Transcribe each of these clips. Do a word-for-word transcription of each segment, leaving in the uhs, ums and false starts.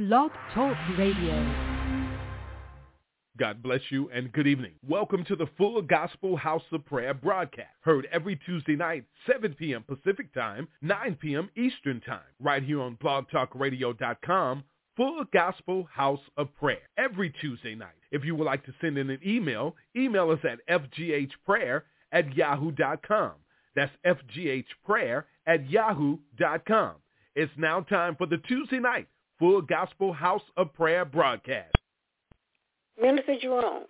Blog Talk Radio. God bless you and good evening. Welcome to the Full Gospel House of Prayer broadcast, heard every Tuesday night, seven p.m. Pacific Time, nine p.m. Eastern Time, right here on blog talk radio dot com, Full Gospel House of Prayer, every Tuesday night. If you would like to send in an email, email us at f g h prayer at yahoo dot com. That's f g h prayer at yahoo dot com. It's now time for the Tuesday night Full Gospel House of Prayer broadcast. Minister Jerome.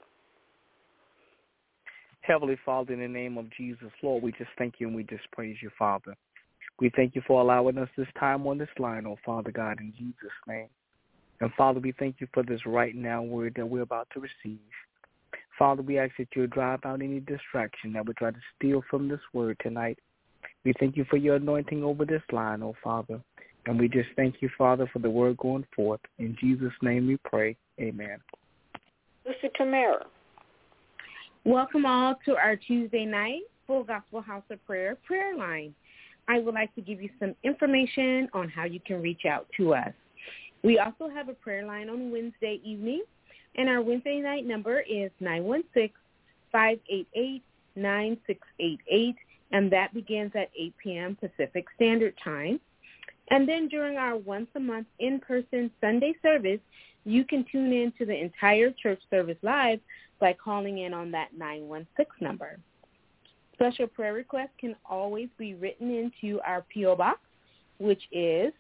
Heavenly Father, in the name of Jesus, Lord, we just thank you and we just praise you, Father. We thank you for allowing us this time on this line, oh Father God, in Jesus' name. And Father, we thank you for this right now word that we're about to receive. Father, we ask that you drive out any distraction that would try to steal from this word tonight. We thank you for your anointing over this line, oh Father. And we just thank you, Father, for the word going forth. In Jesus' name we pray. Amen. Sister Tamara. Welcome all to our Tuesday night Full Gospel House of Prayer prayer line. I would like to give you some information on how you can reach out to us. We also have a prayer line on Wednesday evening, and our Wednesday night number is nine one six, five eight eight, nine six eight eight, and that begins at eight p.m. Pacific Standard Time. And then during our once-a-month in-person Sunday service, you can tune in to the entire church service live by calling in on that nine one six number. Special prayer requests can always be written into our P O. Box, which is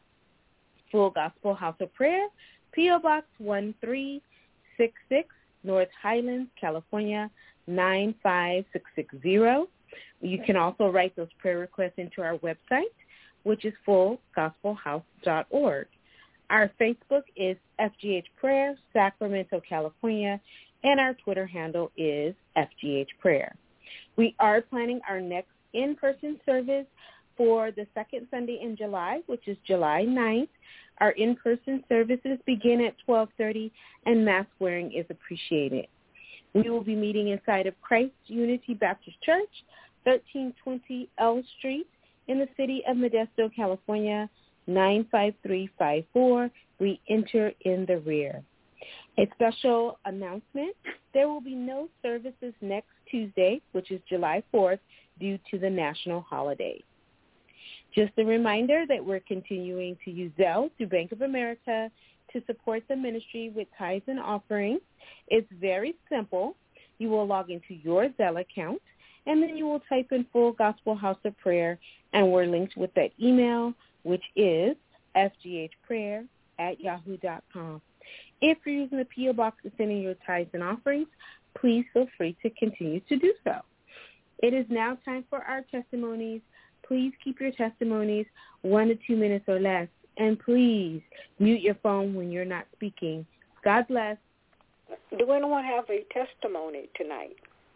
Full Gospel House of Prayer, P O. Box one three six six, North Highlands, California, nine five six six zero. You can also write those prayer requests into our website, which is full gospel house dot org. Our Facebook is F G H Prayer, Sacramento, California, and our Twitter handle is F G H Prayer. We are planning our next in-person service for the second Sunday in July, which is July ninth. Our in-person services begin at twelve thirty, and mask wearing is appreciated. We will be meeting inside of Christ Unity Baptist Church, thirteen twenty L Street, in the city of Modesto, California, nine five three five four. We enter in the rear. A special announcement, there will be no services next Tuesday, which is July fourth, due to the national holiday. Just a reminder that we're continuing to use Zelle through Bank of America to support the ministry with tithes and offerings. It's very simple. You will log into your Zelle account, and then you will type in Full Gospel House of Prayer, and we're linked with that email, which is f g h prayer at yahoo dot com. If you're using the P O. Box to send in your tithes and offerings, please feel free to continue to do so. It is now time for our testimonies. Please keep your testimonies one to two minutes or less, and please mute your phone when you're not speaking. God bless. Do anyone have a testimony tonight?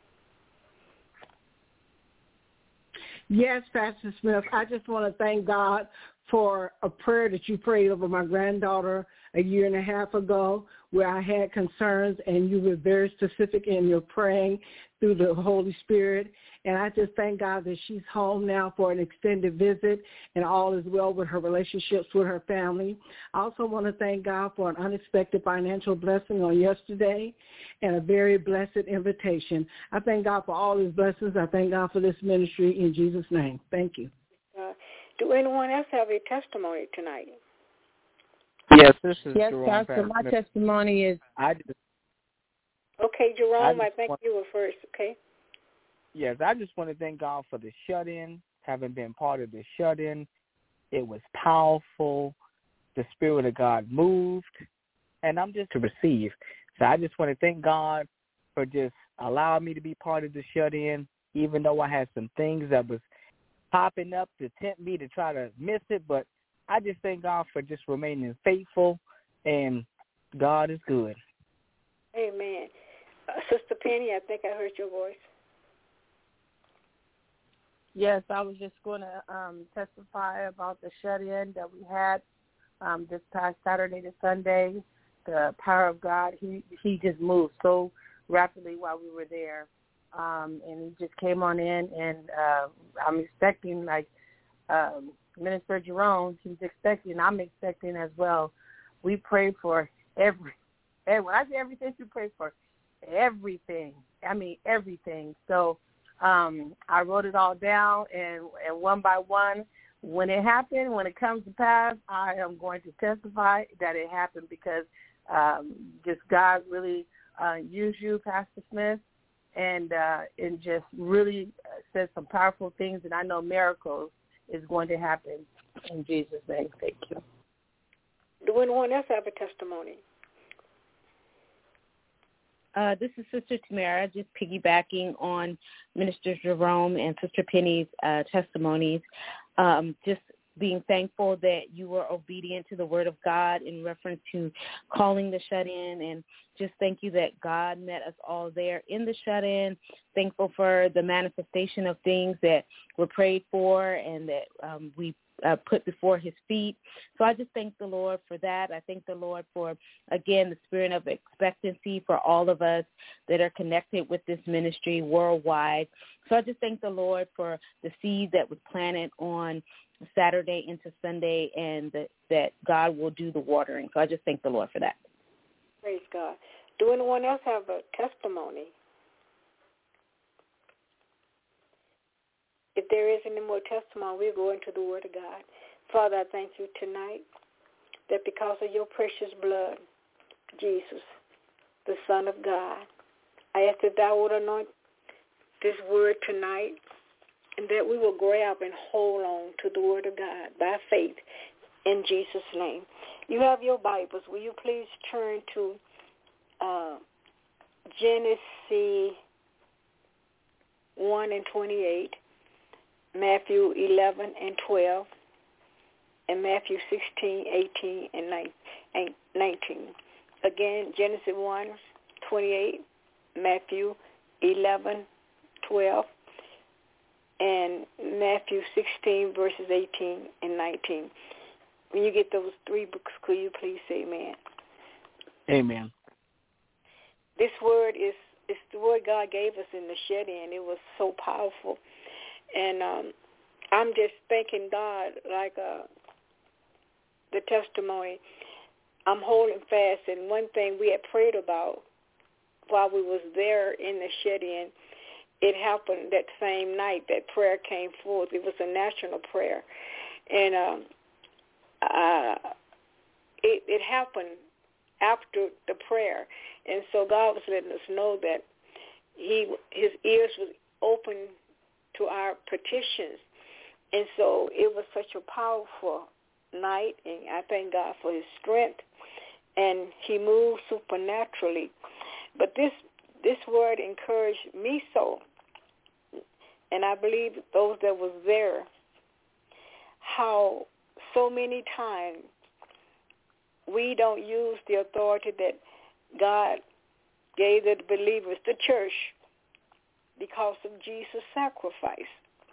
Yes, Pastor Smith. I just want to thank God for a prayer that you prayed over my granddaughter a year and a half ago, where I had concerns, and you were very specific in your praying through the Holy Spirit. And I just thank God that she's home now for an extended visit, and all is well with her relationships with her family. I also want to thank God for an unexpected financial blessing on yesterday and a very blessed invitation. I thank God for all his blessings. I thank God for this ministry in Jesus' name. Thank you. Uh, do anyone else have a testimony tonight? Yes, this is yes, Jerome. Pastor. Pastor. My testimony is. I just, okay, Jerome, I, I think want, you were first, okay? Yes, I just want to thank God for the shut-in, having been part of the shut-in. It was powerful. The Spirit of God moved, and I'm just to receive. So I just want to thank God for just allowing me to be part of the shut-in, even though I had some things that was popping up to tempt me to try to miss it, but I just thank God for just remaining faithful, and God is good. Amen. Uh, Sister Penny, I think I heard your voice. Yes, I was just going to um, testify about the shut-in that we had um, this past Saturday to Sunday. The power of God, he, he just moved so rapidly while we were there. Um, and he just came on in, and uh, I'm expecting, like um, Minister Jerome, he's expecting, I'm expecting as well, we pray for every, and when I say everything, we pray for everything. I mean, everything. So um, I wrote it all down, and, and one by one, when it happened, when it comes to pass, I am going to testify that it happened because um, just God really uh, used you, Pastor Smith, and uh, and just really said some powerful things, and I know miracles is going to happen in Jesus' name. Thank you. Do anyone else have a testimony? Uh, this is Sister Tamara, just piggybacking on Minister Jerome and Sister Penny's uh, testimonies. Um, just being thankful that you were obedient to the word of God in reference to calling the shut-in, and just thank you that God met us all there in the shut-in. Thankful for the manifestation of things that were prayed for and that um, we uh, put before his feet. So I just thank the Lord for that. I thank the Lord for, again, the spirit of expectancy for all of us that are connected with this ministry worldwide. So I just thank the Lord for the seed that was planted on Saturday into Sunday, and that, that God will do the watering. So I just thank the Lord for that. Praise God. Do anyone else have a testimony? If there is any more testimony, we'll go into the Word of God. Father, I thank you tonight that because of your precious blood, Jesus, the Son of God, I ask that thou would anoint this word tonight, and that we will grab and hold on to the word of God by faith in Jesus' name. You have your Bibles. Will you please turn to uh, Genesis one and twenty-eight, Matthew eleven and twelve, and Matthew sixteen, eighteen, and nineteen. Again, Genesis one, twenty-eight, Matthew eleven, twelve, and Matthew sixteen, verses eighteen and nineteen. When you get those three books, could you please say amen? Amen. This word is, is the word God gave us in the shed-in. It was so powerful. And um, I'm just thanking God, like uh, the testimony. I'm holding fast. And one thing we had prayed about while we was there in the shed-in, it happened that same night that prayer came forth. It was a national prayer. And um, uh, it, it happened after the prayer. And so God was letting us know that he his ears was open to our petitions. And so it was such a powerful night, and I thank God for his strength. And he moved supernaturally. But this this word encouraged me so, and I believe those that was there, how so many times we don't use the authority that God gave the believers, the church, because of Jesus' sacrifice.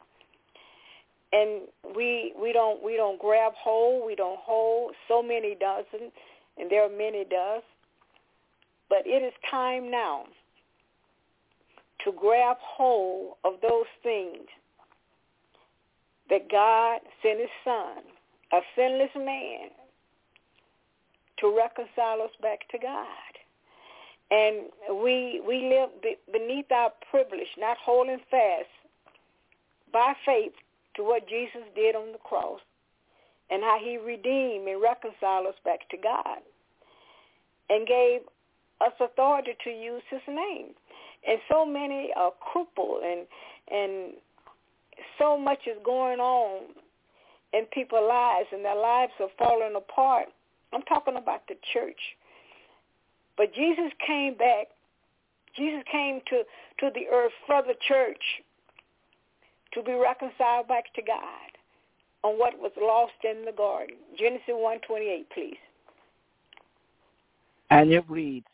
And we we don't we don't grab hold, we don't hold. So many doesn't, and there are many does. But it is time now to grab hold of those things that God sent his son, a sinless man, to reconcile us back to God. And we we live beneath our privilege, not holding fast by faith to what Jesus did on the cross and how he redeemed and reconciled us back to God and gave us authority to use his name. And so many are crippled, and and so much is going on in people's lives, and their lives are falling apart. I'm talking about the church. But Jesus came back. Jesus came to, to the earth for the church to be reconciled back to God on what was lost in the garden. Genesis one twenty-eight, please. And it reads,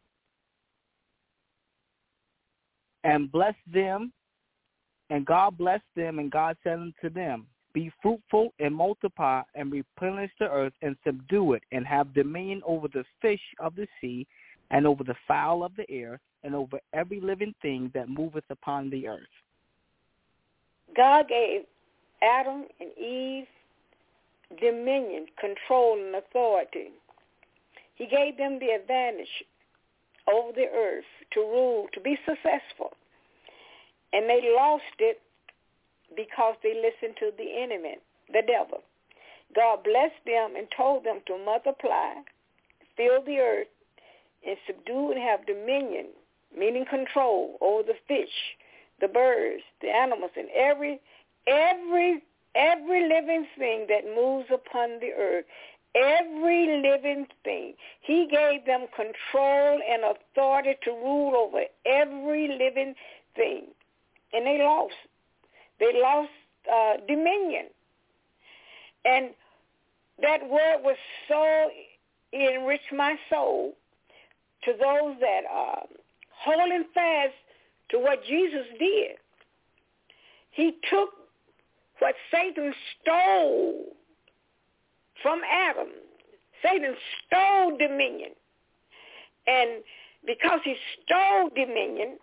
and blessed them, and God blessed them, and God said unto them, be fruitful and multiply and replenish the earth and subdue it, and have dominion over the fish of the sea and over the fowl of the air and over every living thing that moveth upon the earth. God gave Adam and Eve dominion, control, and authority He gave them the advantage over the earth to rule, to be successful. And they lost it because they listened to the enemy, the devil. God blessed them and told them to multiply, fill the earth, and subdue and have dominion, meaning control over the fish, the birds, the animals, and every every every living thing that moves upon the earth. Every living thing. He gave them control and authority to rule over every living thing. And they lost. They lost uh, dominion. And that word was so, it enriched my soul to those that are holding fast to what Jesus did. He took what Satan stole from Adam. Satan stole dominion. And because he stole dominion,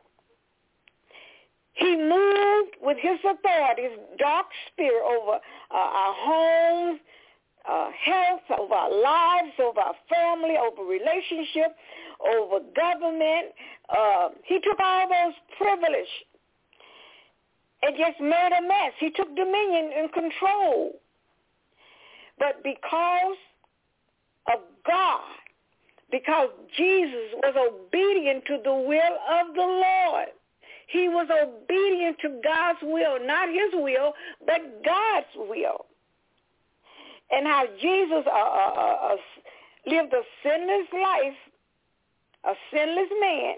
he moved with his authority, his dark spirit over uh, our homes, uh, health, over our lives, over our family, over relationship, over government. Uh, he took all those privileges and just made a mess. He took dominion and control. But because of God, because Jesus was obedient to the will of the Lord, he was obedient to God's will, not his will, but God's will. And how Jesus uh, uh, uh, lived a sinless life, a sinless man,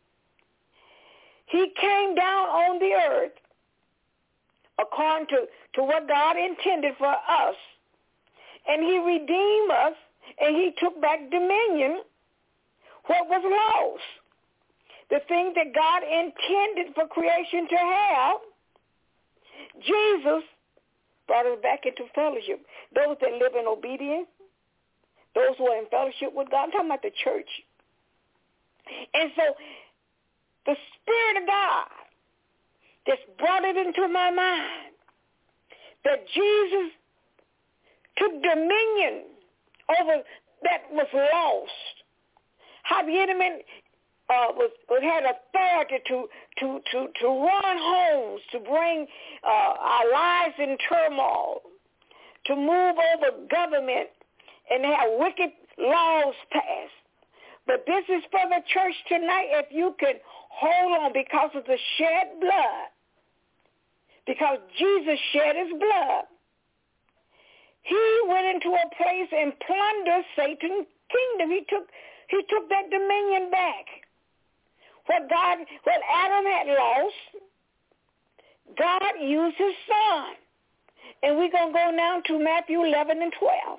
he came down on the earth according to, to what God intended for us. And he redeemed us, and he took back dominion, what was lost. The thing that God intended for creation to have, Jesus brought us back into fellowship. Those that live in obedience, those who are in fellowship with God. I'm talking about the church. And so the Spirit of God just brought it into my mind that Jesus took dominion over that was lost. How the enemy uh, was, had authority to, to, to, to run homes, to bring uh, our lives in turmoil, to move over government and have wicked laws passed. But this is for the church tonight. If you can hold on because of the shed blood, because Jesus shed his blood, he went into a place and plundered Satan's kingdom. He took he took that dominion back. What God, what Adam had lost, God used his son. And we're going to go now to Matthew eleven and twelve.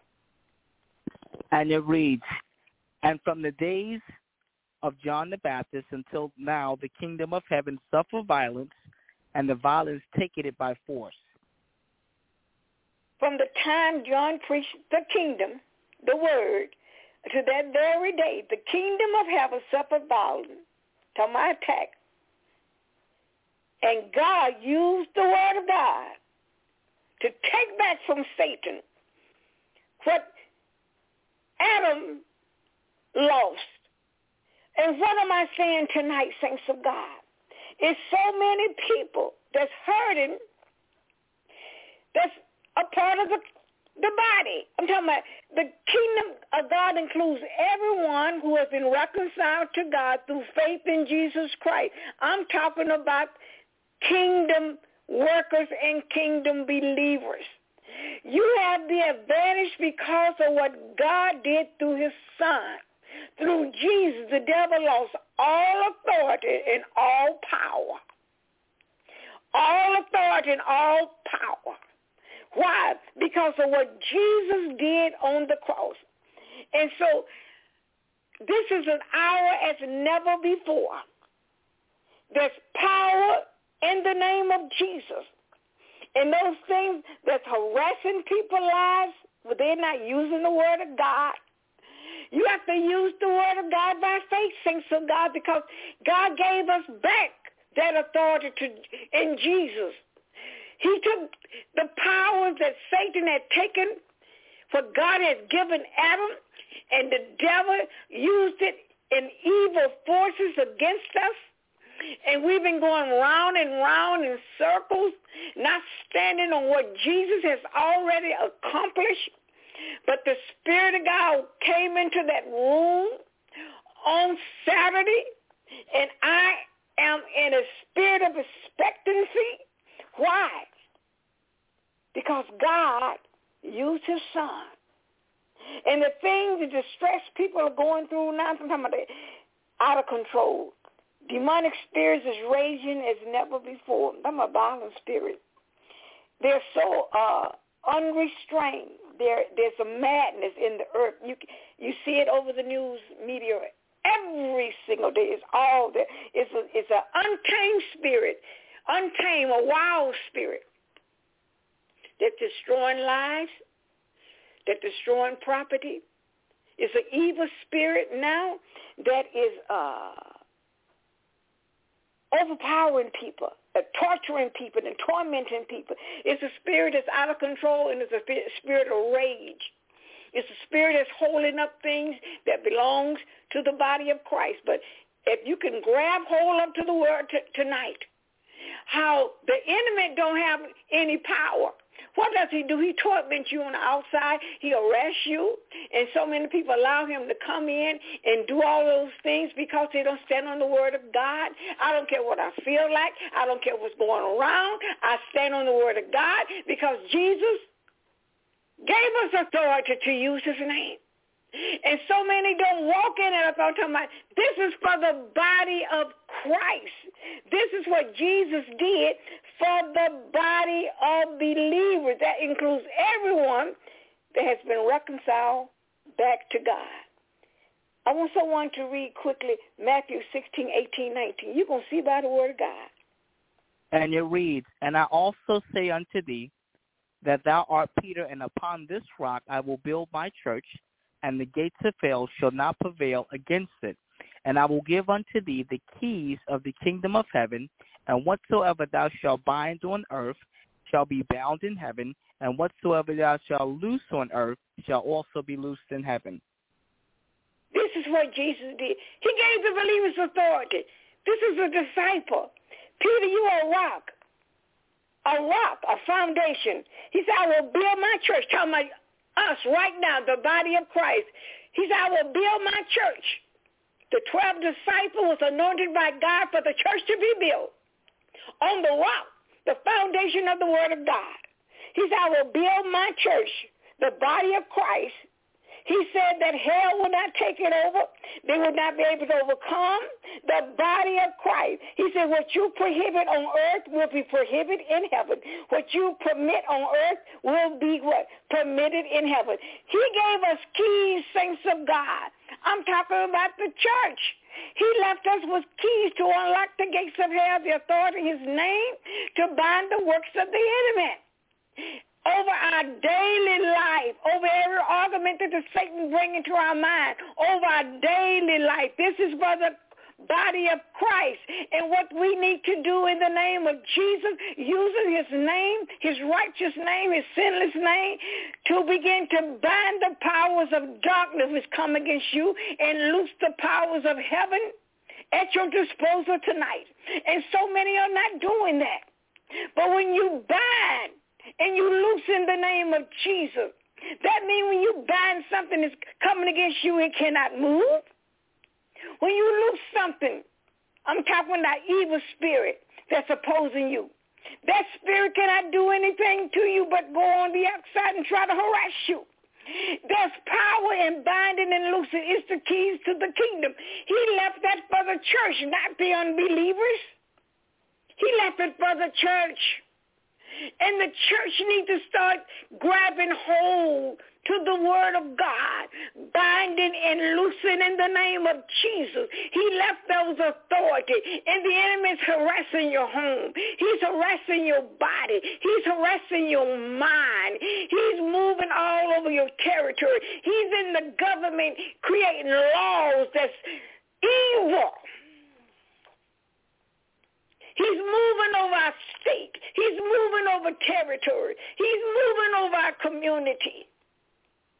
And it reads, and from the days of John the Baptist until now, the kingdom of heaven suffer violence, and the violence taketh it by force. From the time John preached the kingdom, the word, to that very day, the kingdom of heaven suffered violence, to my attack. And God used the word of God to take back from Satan what Adam lost. And what am I saying tonight, saints of God? It's so many people that's hurting, that's a part of the, the body. I'm talking about the kingdom of God includes everyone who has been reconciled to God through faith in Jesus Christ. I'm talking about kingdom workers and kingdom believers. You have the advantage because of what God did through his son. Through Jesus, the devil lost all authority and all power. All authority and all power. Why? Because of what Jesus did on the cross. And so this is an hour as never before. There's power in the name of Jesus. And those things that's harassing people's lives, well, they're not using the word of God. You have to use the word of God by faith, saints of God, because God gave us back that authority to, in Jesus. He took the powers that Satan had taken what God has given Adam, and the devil used it in evil forces against us. And we've been going round and round in circles, not standing on what Jesus has already accomplished. But the Spirit of God came into that room on Saturday, and I am in a spirit of expectancy. Why? Because God used his son. And the things, the distress people are going through now, sometimes they're out of control. Demonic spirits is raging as never before. I'm a violent spirit. They're so uh, unrestrained. There, there's a madness in the earth. You you see it over the news media every single day. It's all there. It's a, it's an untamed spirit, untamed, a wild spirit that's destroying lives, that's destroying property. It's an evil spirit now that is uh, overpowering people, uh, torturing people and tormenting people. It's a spirit that's out of control, and it's a spirit of rage. It's a spirit that's holding up things that belongs to the body of Christ. But if you can grab hold up to the word t- tonight, how the enemy don't have any power. What does he do? He torments you on the outside. He arrests you. And so many people allow him to come in and do all those things because they don't stand on the word of God. I don't care what I feel like. I don't care what's going around. I stand on the word of God because Jesus gave us authority to use his name. And so many don't walk in it. I'm talking about this is for the body of Christ. This is what Jesus did for the body of believers. That includes everyone that has been reconciled back to God. I want someone to read quickly Matthew sixteen, eighteen, nineteen. You're going to see by the word of God. And it reads, "And I also say unto thee, that thou art Peter, and upon this rock I will build my church, and the gates of hell shall not prevail against it. And I will give unto thee the keys of the kingdom of heaven, and whatsoever thou shalt bind on earth shall be bound in heaven, and whatsoever thou shalt loose on earth shall also be loosed in heaven." This is what Jesus did. He gave the believers authority. This is a disciple. Peter, you are a rock. A rock, a foundation. He said, I will build my church. Talking about us right now, the body of Christ. He said, I will build my church. The twelve disciples was anointed by God for the church to be built on the rock, the foundation of the word of God. He said, I will build my church, the body of Christ. He said that hell will not take it over. They will not be able to overcome the body of Christ. He said, what you prohibit on earth will be prohibited in heaven. What you permit on earth will be what? Permitted in heaven. He gave us keys, saints of God. I'm talking about the church. He left us with keys to unlock the gates of hell, the authority in his name, to bind the works of the enemy. Over our daily life, over every argument that the Satan bring into our mind, over our daily life. This is for the body of Christ. And what we need to do in the name of Jesus, using his name, his righteous name, his sinless name, to begin to bind the powers of darkness which come against you and loose the powers of heaven at your disposal tonight. And so many are not doing that. But when you bind, and you loose in the name of Jesus, that means when you bind something that's coming against you, it cannot move. When you loose something, I'm talking about evil spirit that's opposing you. That spirit cannot do anything to you but go on the outside and try to harass you. There's power in binding and loosing. It's the keys to the kingdom. He left that for the church, not the unbelievers. He left it for the church. And the church needs to start grabbing hold to the word of God, binding and loosing in the name of Jesus. He left those authority, and the enemy is harassing your home. He's harassing your body. He's harassing your mind. He's moving all over your territory. He's in the government creating laws that's evil. He's moving over our state. He's moving over territory. He's moving over our community.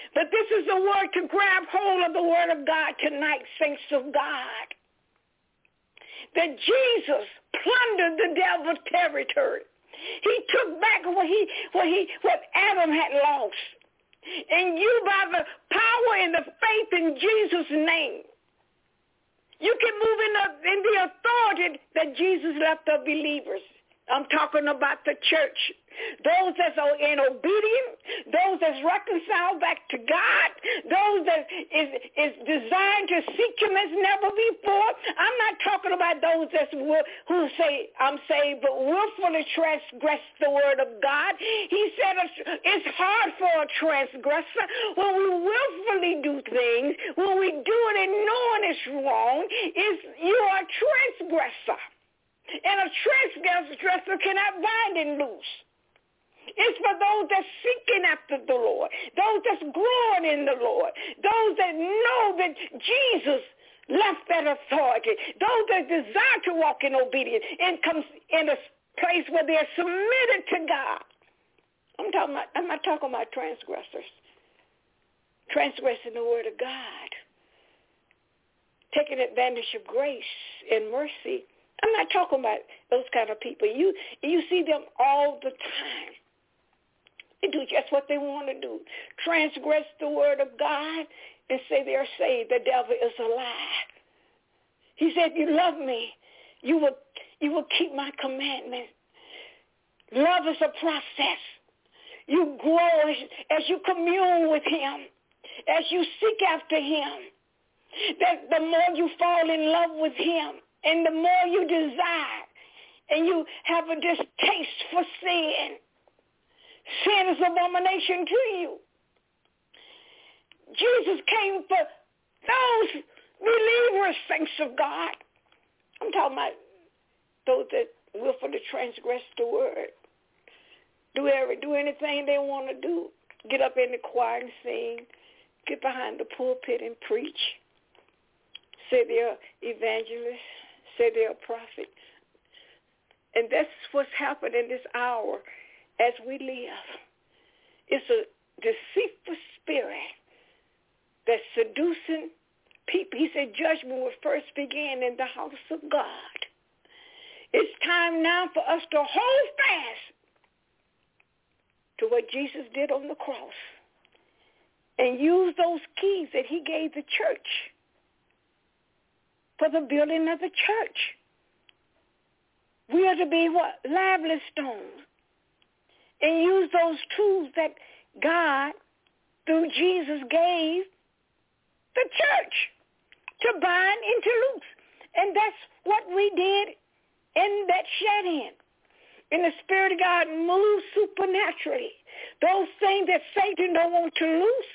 But this is the word to grab hold of the word of God tonight, saints of God. That Jesus plundered the devil's territory. He took back what he what he what Adam had lost. And you, by the power and the faith in Jesus' name, you can move in the, in the authority that Jesus left the believers. I'm talking about the church. Those that are in obedience, those that's reconciled back to God, those that is, is designed to seek him as never before. I'm not talking about those that's, who say, I'm saved, but willfully transgress the word of God. He said it's hard for a transgressor when we willfully do things, when we do it and knowing it's wrong, is you are a transgressor. And a transgressor cannot bind and loose. It's for those that's seeking after the Lord, those that's growing in the Lord, those that know that Jesus left that authority, those that desire to walk in obedience and comes in a place where they're submitted to God. I'm talking about, I'm not talking about transgressors. Transgressing the word of God, taking advantage of grace and mercy. I'm not talking about those kind of people. You you see them all the time. They do just what they want to do. Transgress the word of God and say they're saved. The devil is a lie. He said, if you love me, you will, you will keep my commandments. Love is a process. You grow as, as you commune with him, as you seek after him. That the more you fall in love with him, and the more you desire, and you have a distaste for sin, sin is abomination to you. Jesus came for those believers, saints of God. I'm talking about those that willfully transgress the word. Do every, do anything they want to do. Get up in the choir and sing. Get behind the pulpit and preach. Say they're evangelists. Say they're a prophet. And that's what's happened in this hour as we live. It's a deceitful spirit that's seducing people. He said judgment will first begin in the house of God. It's time now for us to hold fast to what Jesus did on the cross and use those keys that he gave the church for the building of the church. We are to be what? Lively stones. And use those tools that God, through Jesus, gave the church to bind and to loose. And that's what we did in that shed-in. And the Spirit of God moves supernaturally. Those things that Satan don't want to loose.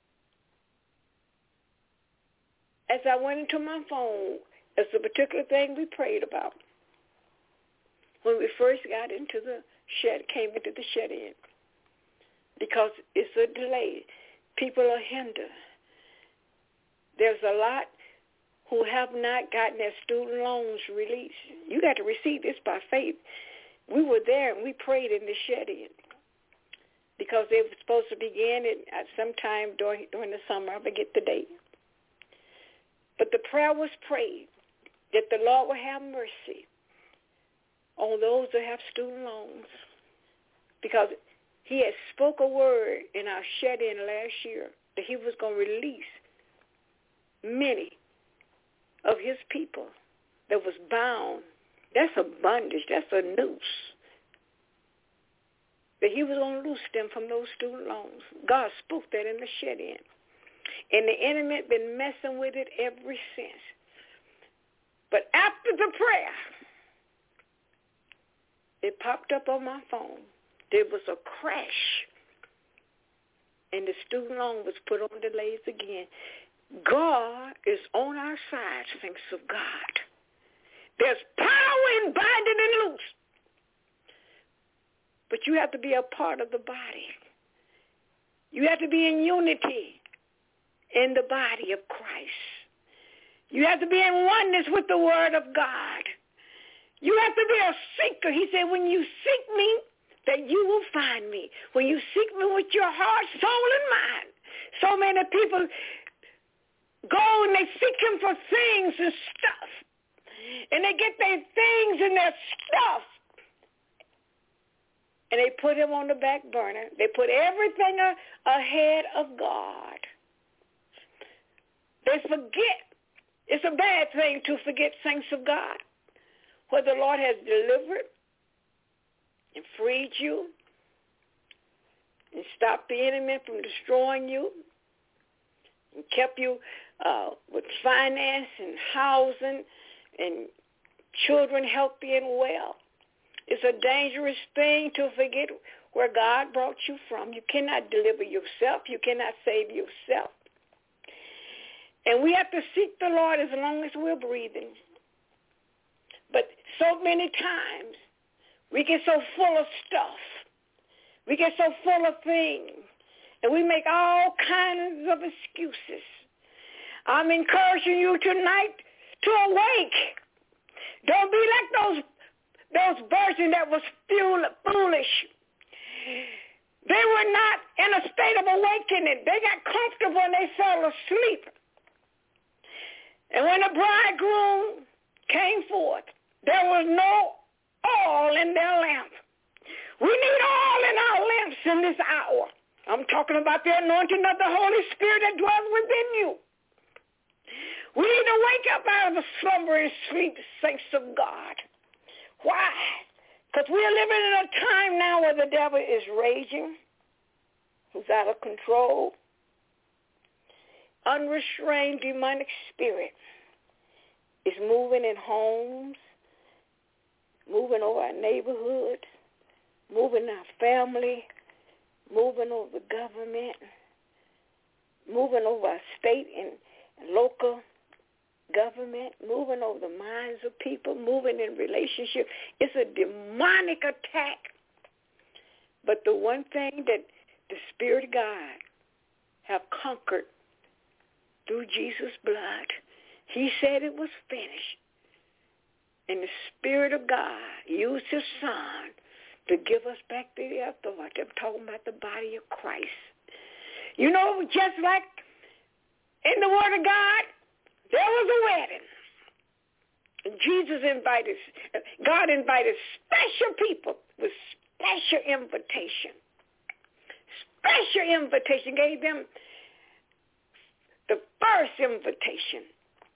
As I went into my phone, it's a particular thing we prayed about. When we first got into the shed, came into the shed-in. Because it's a delay. People are hindered. There's a lot who have not gotten their student loans released. You got to receive this by faith. We were there and we prayed in the shed-in. Because they were supposed to begin it at sometime during, during the summer. I forget the date. But the prayer was prayed that the Lord will have mercy on those that have student loans. Because he had spoke a word in our shed-in last year that he was going to release many of his people that was bound. That's a bondage. That's a noose. That he was going to loose them from those student loans. God spoke that in the shed-in. And the enemy had been messing with it ever since. But after the prayer, it popped up on my phone. There was a crash. And the student loan was put on delays again. God is on our side, saints of God. There's power in binding and loose. But you have to be a part of the body. You have to be in unity in the body of Christ. You have to be in oneness with the word of God. You have to be a seeker. He said, when you seek me, that you will find me. When you seek me with your heart, soul, and mind, So many people go and they seek him for things and stuff. And they get their things and their stuff. And they put him on the back burner. They put everything a- ahead of God. They forget. It's a bad thing to forget saints of God. Where the Lord has delivered and freed you and stopped the enemy from destroying you and kept you uh, with finance and housing and children healthy and well. It's a dangerous thing to forget where God brought you from. You cannot deliver yourself. You cannot save yourself. And we have to seek the Lord as long as we're breathing. But so many times we get so full of stuff. We get so full of things. And we make all kinds of excuses. I'm encouraging you tonight to awake. Don't be like those those virgins that was foolish. They were not in a state of awakening. They got comfortable and they fell asleep. And when the bridegroom came forth, there was no oil in their lamp. We need oil in our lamps in this hour. I'm talking about the anointing of the Holy Spirit that dwells within you. We need to wake up out of the slumber and sleep, saints of God. Why? Because we are living in a time now where the devil is raging, who's out of control. Unrestrained demonic spirit is moving in homes, moving over our neighborhood, moving our family, moving over the government, moving over our state and local government, moving over the minds of people, moving in relationship. It's a demonic attack. But the one thing that the Spirit of God have conquered through Jesus' blood, he said it was finished. And the Spirit of God used his Son to give us back the authority. I'm talking about the body of Christ. You know, just like in the Word of God, there was a wedding. Jesus invited, God invited special people with special invitation. Special invitation, gave them the first invitation.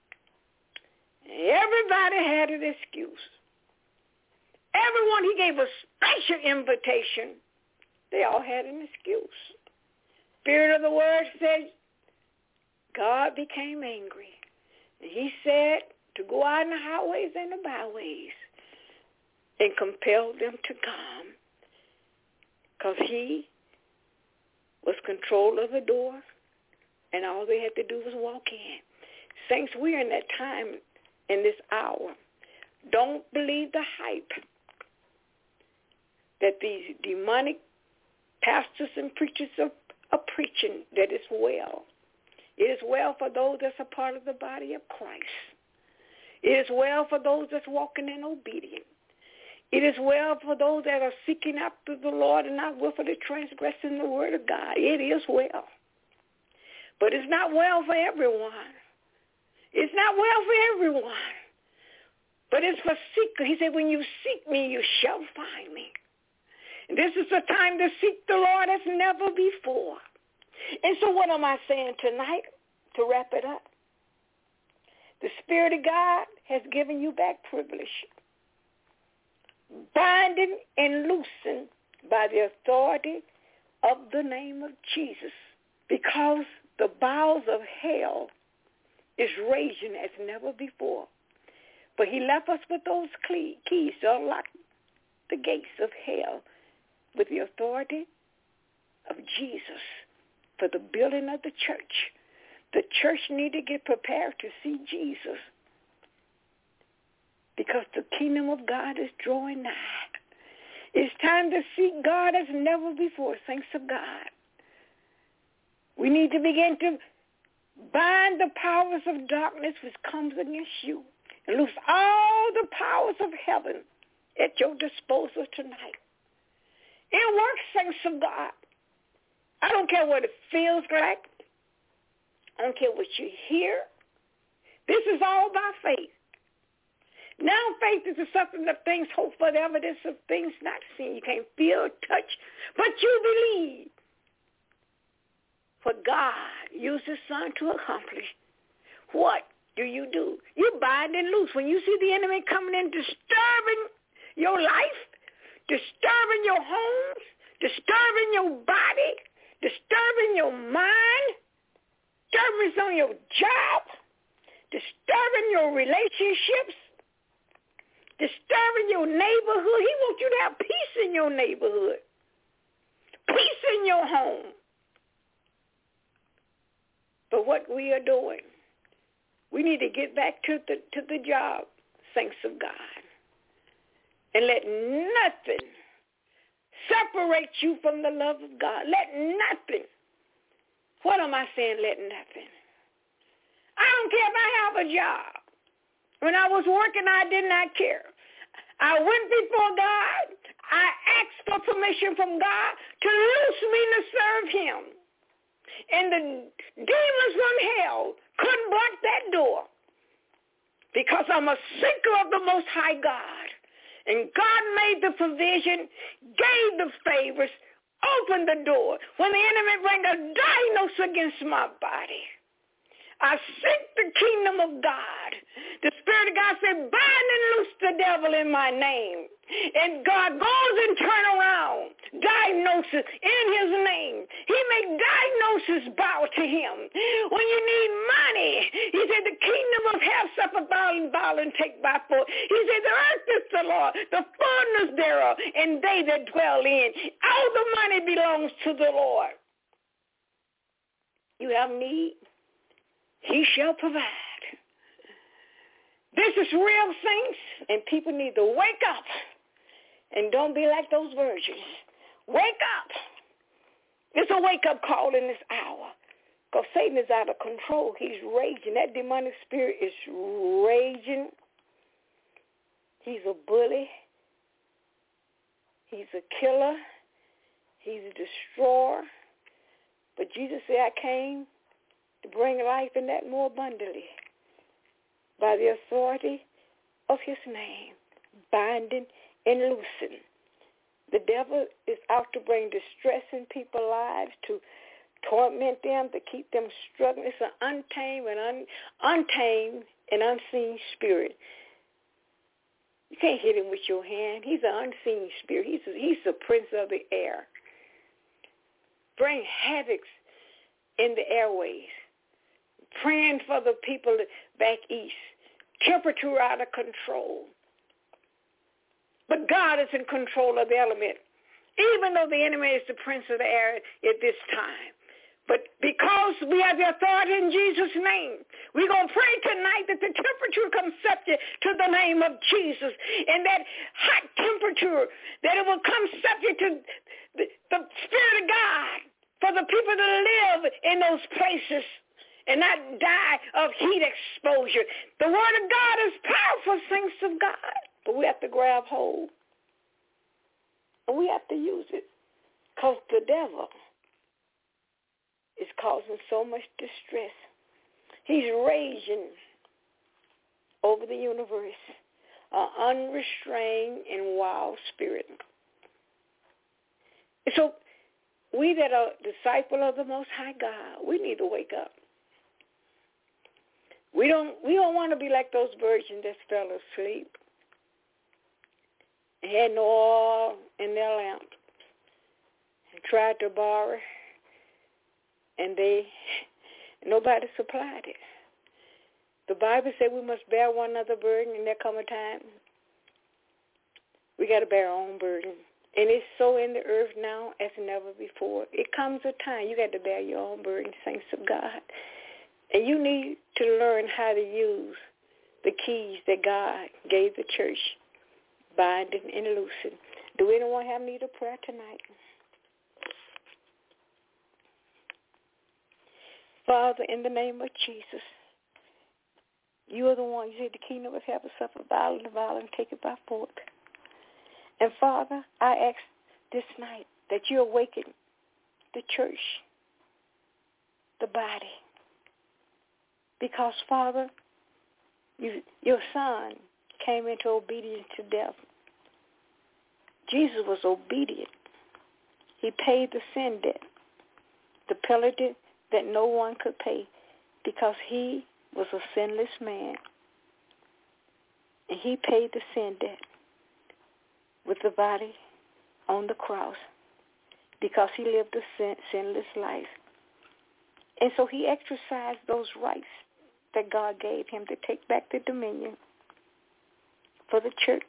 Everybody had an excuse. Everyone he gave a special invitation, they all had an excuse. Spirit of the Word said, God became angry. And he said to go out in the highways and the byways and compel them to come, because he was control of the door, and all they had to do was walk in. Saints, we're in that time in this hour. Don't believe the hype that these demonic pastors and preachers are, are preaching that it's well. It is well for those that's a part of the body of Christ. It is well for those that's walking in obedience. It is well for those that are seeking after the Lord and not willfully transgressing the word of God. It is well. But it's not well for everyone. It's not well for everyone. But it's for seekers. He said, when you seek me, you shall find me. And this is a time to seek the Lord as never before. And so what am I saying tonight to wrap it up? The Spirit of God has given you back privilege, binding and loosing by the authority of the name of Jesus, because the bowels of hell is raging as never before. But he left us with those keys to unlock the gates of hell with the authority of Jesus for the building of the church. The church need to get prepared to see Jesus, because the kingdom of God is drawing nigh. It's time to seek God as never before, saints of God. We need to begin to bind the powers of darkness which comes against you and loose all the powers of heaven at your disposal tonight. It works, saints of God. I don't care what it feels like. I don't care what you hear. This is all by faith. Now faith is the substance of things hoped for, the evidence of things not seen. You can't feel, touch, but you believe. For God used his son to accomplish. What do you do? You bind and loose. When you see the enemy coming in, disturbing your life, disturbing your homes, disturbing your body, disturbing your mind, disturbance on your job, disturbing your relationships, disturbing your neighborhood. He wants you to have peace in your neighborhood, peace in your home. But what we are doing, we need to get back to the to the job, saints of God, and let nothing separate you from the love of God. Let nothing. What am I saying, let nothing? I don't care if I have a job. When I was working, I did not care. I went before God. I asked for permission from God to loose me to serve him. And the demons from hell couldn't block that door because I'm a seeker of the Most High God. And God made the provision, gave the favors, opened the door. When the enemy bring a diagnosis against my body, I seek the kingdom of God. The Spirit of God said, bind and loose the devil in my name. And God goes and turn around diagnosis in his name. He make diagnosis bow to him. When you need money, he said the kingdom of hell suffer violence, violence take by force. He said the earth is the Lord, the fullness thereof, and they that dwell in. All the money belongs to the Lord. You have need, he shall provide. This is real, saints, and people need to wake up and don't be like those virgins. Wake up. It's a wake-up call in this hour because Satan is out of control. He's raging. That demonic spirit is raging. He's a bully. He's a killer. He's a destroyer. But Jesus said, I came to bring life in that more abundantly by the authority of his name, binding and loosing. The devil is out to bring distress in people's lives, to torment them, to keep them struggling. It's an untamed and un, untamed and unseen spirit. You can't hit him with your hand. He's an unseen spirit. He's a, he's the prince of the air. Bring havoc in the airways. Praying for the people back east. Temperature out of control. But God is in control of the element, even though the enemy is the prince of the air at this time. But because we have the authority in Jesus' name, we're going to pray tonight that the temperature comes subject to the name of Jesus. And that hot temperature, that it will come subject to the, the Spirit of God for the people to live in those places and not die of heat exposure. The word of God is powerful, saints of God. But we have to grab hold. And we have to use it. Because the devil is causing so much distress. He's raging over the universe. An unrestrained and wild spirit. And so we that are disciples of the Most High God, we need to wake up. We don't we don't want to be like those virgins that fell asleep. They had no oil in their lamp and tried to borrow, and they nobody supplied it. The Bible said we must bear one another burden, and there come a time we got to bear our own burden. And it's so in the earth now as never before. It comes a time you got to bear your own burden, saints of God. And you need to learn how to use the keys that God gave the church, binding and loosing. Do anyone have need of prayer tonight? Father, in the name of Jesus, you are the one, you said the kingdom of heaven suffer violence, and violence take it by force. And Father, I ask this night that you awaken the church, the body, Because, Father, you, your son came into obedience to death. Jesus was obedient. He paid the sin debt, the penalty that no one could pay, because he was a sinless man. And he paid the sin debt with the body on the cross because he lived a sin, sinless life. And so he exercised those rights that God gave him to take back the dominion for the church.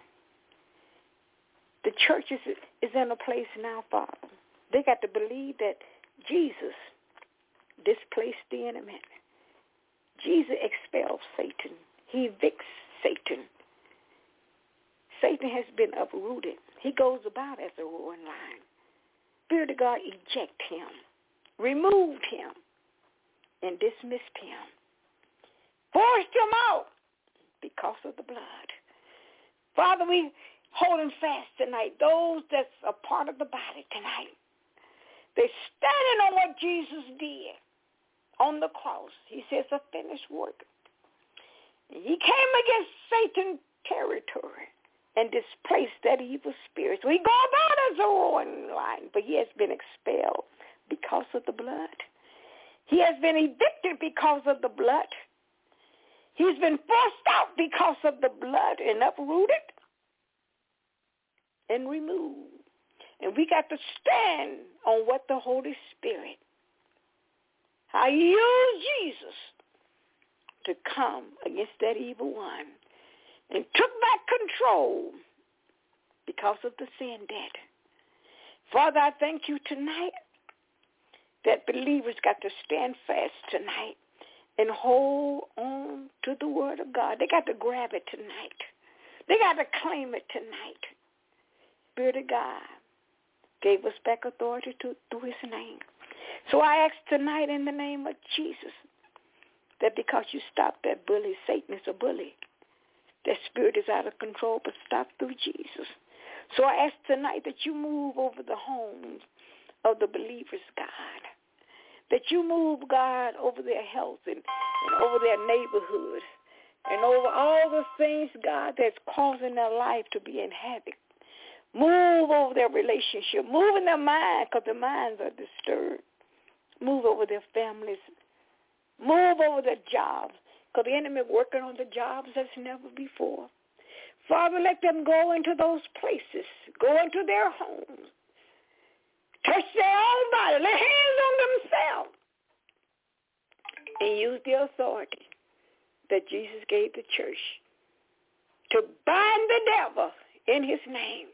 The church is, is in a place now, Father. They got to believe that Jesus displaced the enemy. Jesus expels Satan. He evicts Satan. Satan has been uprooted. He goes about as a roaring lion. Spirit of God eject him, removed him, and dismissed him. Forced him out because of the blood. Father, we holding fast tonight. Those that's a part of the body tonight. They're standing on what Jesus did on the cross. He says a finished work. He came against Satan's territory and displaced that evil spirit. So he go about as a roaring lion, but he has been expelled because of the blood. He has been evicted because of the blood. He's been forced out because of the blood and uprooted and removed. And we got to stand on what the Holy Spirit, how he used Jesus to come against that evil one and took back control because of the sin debt. Father, I thank you tonight that believers got to stand fast tonight and hold on to the word of God. They got to grab it tonight. They got to claim it tonight. Spirit of God gave us back authority to, through his name. So I ask tonight in the name of Jesus that because you stopped that bully, Satan is a bully. That spirit is out of control, but stop through Jesus. So I ask tonight that you move over the homes of the believers, God. That you move, God, over their health and, and over their neighborhoods and over all the things, God, that's causing their life to be in havoc. Move over their relationship. Move in their mind because their minds are disturbed. Move over their families. Move over their jobs because the enemy is working on the jobs as never before. Father, let them go into those places. Go into their homes. Touch their own body. Lay hands on themselves. And use the authority that Jesus gave the church to bind the devil in his name,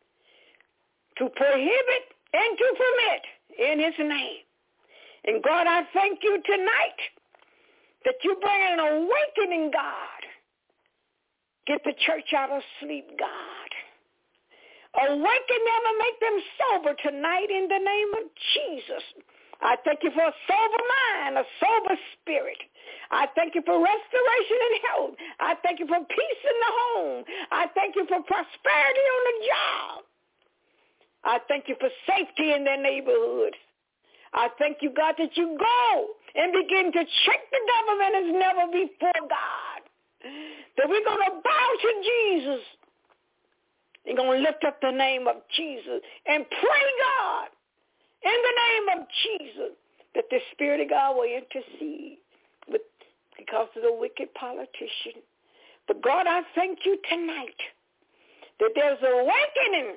to prohibit and to permit in his name. And God, I thank you tonight that you bring an awakening, God. Get the church out of sleep, God. Awaken them and make them sober tonight in the name of Jesus. I thank you for a sober mind, a sober spirit. I thank you for restoration and health. I thank you for peace in the home. I thank you for prosperity on the job. I thank you for safety in their neighborhoods. I thank you, God, that you go and begin to shake the government as never before, God. That we're going to bow to Jesus. We're going to lift up the name of Jesus and pray, God, in the name of Jesus, that the Spirit of God will intercede with, because of the wicked politician. But, God, I thank you tonight that there's an awakening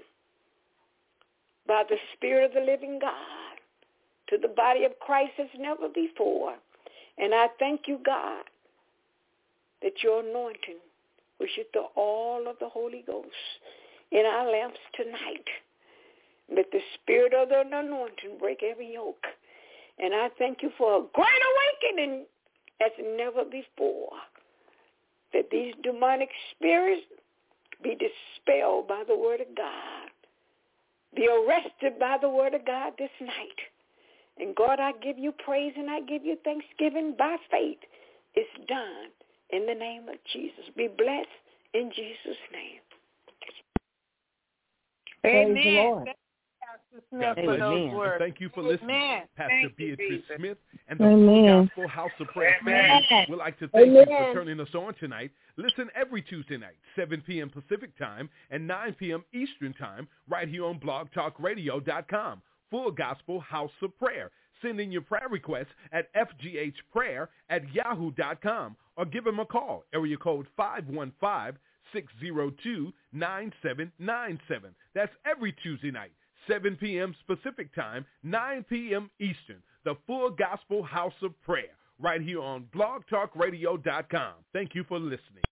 by the Spirit of the living God to the body of Christ as never before. And I thank you, God, that your anointing will shoot the all of the Holy Ghost in our lamps tonight. Let the spirit of the anointing break every yoke. And I thank you for a great awakening as never before. That these demonic spirits be dispelled by the word of God. Be arrested by the word of God this night. And God, I give you praise and I give you thanksgiving by faith. It's done in the name of Jesus. Be blessed in Jesus' name. Amen. Praise the Lord. Smith, God for bless those you. words. Thank you for listening. Amen. Pastor Thank you, Beatrice Jesus. Smith and the Amen. Full Gospel House of Prayer Amen. family would like to thank you for Amen. turning us on tonight. Listen every Tuesday night, seven p.m. Pacific Time and nine p.m. Eastern Time, right here on blog talk radio dot com. Full Gospel House of Prayer. Send in your prayer requests at f g h prayer at yahoo dot com or give him a call, area code five one five, six zero two, nine seven nine seven. That's every Tuesday night, seven p.m. Pacific Time, nine p.m. Eastern. The Full Gospel House of Prayer, right here on blog talk radio dot com. Thank you for listening.